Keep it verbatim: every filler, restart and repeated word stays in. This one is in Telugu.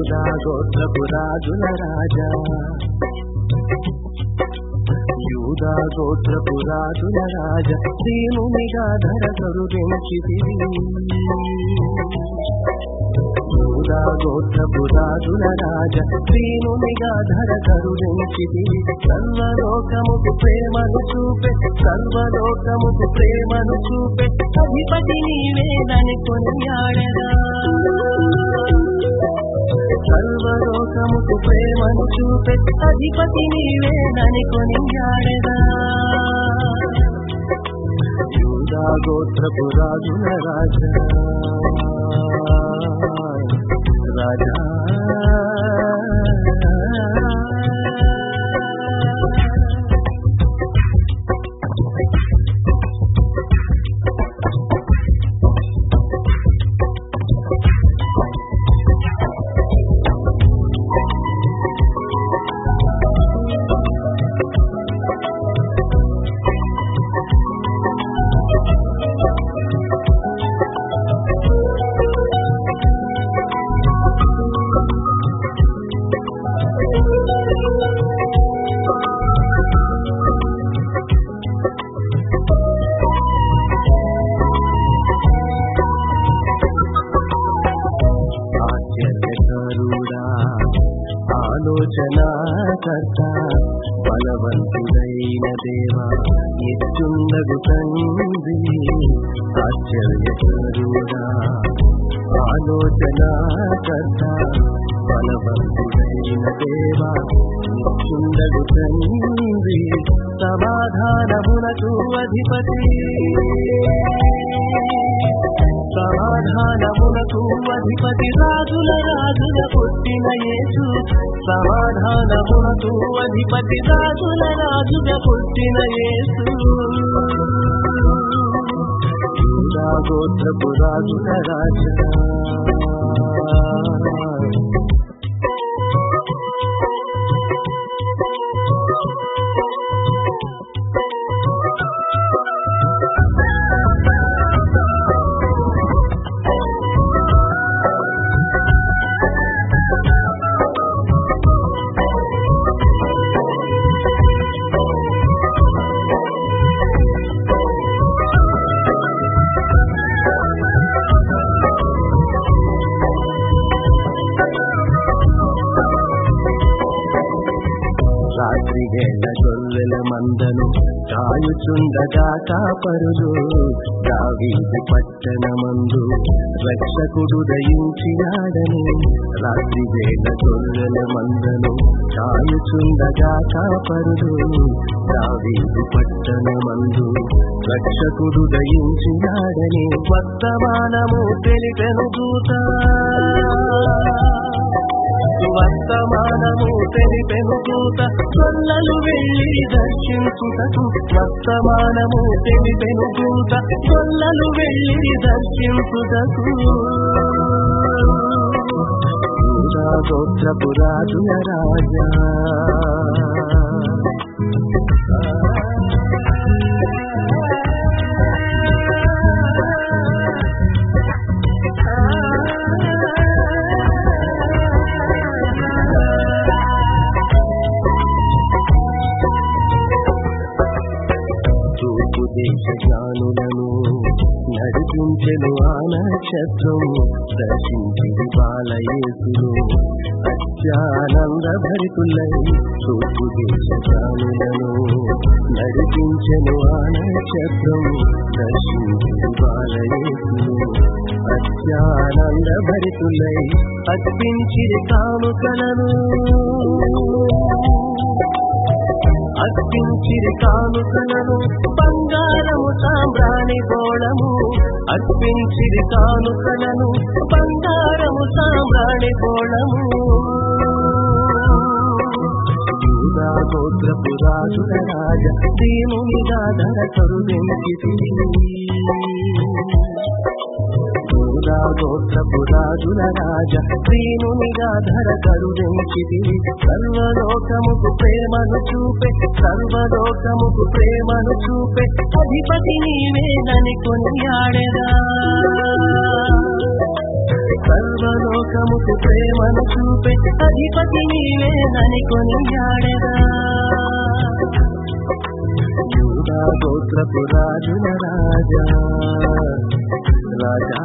యూదా గోత్రపు రాజుల రాజా యూదా గోత్రపు రాజుల రాజా దీనునిగా ధర కరుదించితివి యూదా గోత్రపు రాజుల రాజా దీనునిగా ధర కరుదించితివి సర్వలోకముకు ప్రేమను చూపే సర్వలోకముకు ప్రేమను చూపే అధిపతి నీవేనని కొనియాడెదా సర్వలోకముకు ప్రేమను చూపే అధిపతి నీవేనని కొనియాడెదా యూదా గోత్రపు రాజుల రాజా రాజా ఆలోచనాకర్త బలవంతుడైన దేవా నిత్యుండగు తండ్రి ఆశ్చర్యకరుడా ఆలోచనాకర్త బలవంతుడైన దేవా నిత్యుండగు తండ్రి సమాధానమునకు అధిపతి సమాధానమునకు అధిపతి రాజుల రాజుల పుట్టిన యేసు సమాధానమునకు అధిపతి రాజుల రాజుల పుట్టిన యేసు యూదా గోత్రపు రాజుల రాజా రాత్రివేళ గొర్రెల మందను కాయుచుండగా కాపరులు దావీదు పట్టణమందు రక్షకుడు దయించినాడని రాత్రివేళ గొర్రెల మందను కాయుచుండగా కాపరులు దావీదు పట్టణమందు రక్షకుడు దయించినాడని వర్తమానము తెలిపెను దూత వర్తమానము తెలిపెను దూత గొల్లలు వెళ్ళి దర్శించుటకు వర్తమానము తెలిపెను దూత గొల్లలు వెళ్ళి దర్శించుటకు యూదా గోత్రపు రాజుల రాజా దేశ జ్ఞానులను నడిపించెను ఆ నక్షత్రం దర్శించి బాలయేసును అత్యానంద భరితులై తూర్పు దేశ జ్ఞానులను నడిపించెను ఆ నక్షత్రం దర్శించి బాలయేసును అత్యానంద భరితులై అర్పించిరి కానుకలను అర్పించిరి కానుకలను బంగారము సాంబ్రాణి గోళము అర్పించిరి కానుకలను బంగారము సాంబ్రాణి గోళము యూదా గోత్రపు రాజుల రాజా దీనునిగా ధర కరుదించితివి యూదా గోత్రపు రాజుల రాజా దీనునిగా ధర కరుదించితివి సర్వలోకముకు ప్రేమను చూపే సర్వలోకముకు ప్రేమను చూపే అధిపతి నీవేనని కొనియాడెదా సర్వలోకముకు ప్రేమను చూపే అధిపతి నీవేనని కొనియాడెదా యూదా గోత్రపు రాజుల రాజా రాజా